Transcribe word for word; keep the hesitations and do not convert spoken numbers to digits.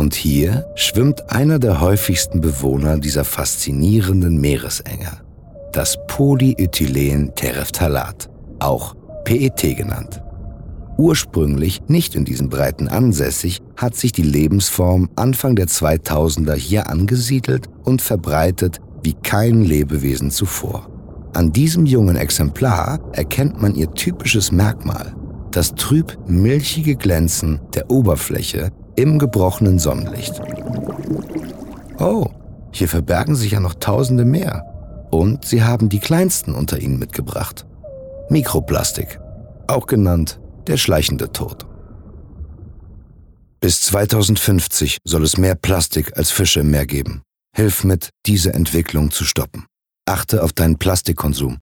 Und hier schwimmt einer der häufigsten Bewohner dieser faszinierenden Meeresenge, das Polyethylen-Terephthalat, auch P E T genannt. Ursprünglich nicht in diesen Breiten ansässig, hat sich die Lebensform Anfang der zweitausender hier angesiedelt und verbreitet wie kein Lebewesen zuvor. An diesem jungen Exemplar erkennt man ihr typisches Merkmal, das trüb milchige Glänzen der Oberfläche im gebrochenen Sonnenlicht. Oh, hier verbergen sich ja noch Tausende mehr. Und sie haben die kleinsten unter ihnen mitgebracht. Mikroplastik, auch genannt der schleichende Tod. Bis zweitausendfünfzig soll es mehr Plastik als Fische im Meer geben. Hilf mit, diese Entwicklung zu stoppen. Achte auf deinen Plastikkonsum